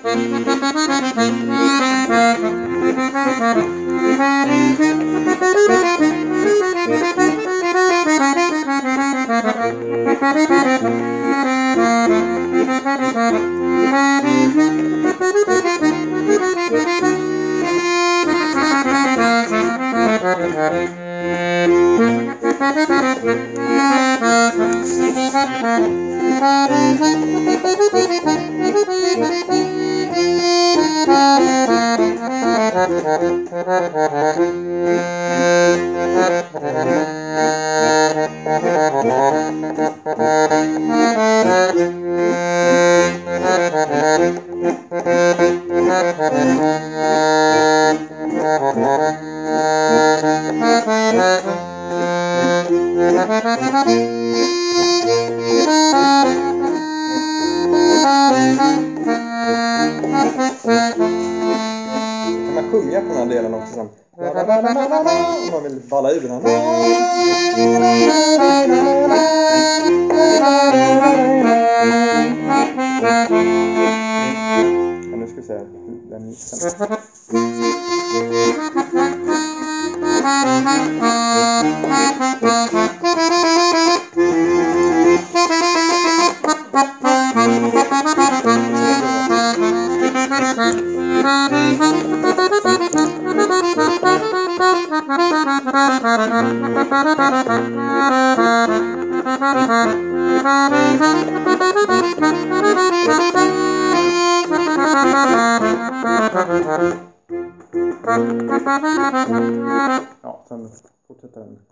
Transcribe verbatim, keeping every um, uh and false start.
Kan man sjunga på den här delen också sen? Om man vill balla ur den här. Ja, nu ska vi se den mixen. Ja, sen fortsätter den.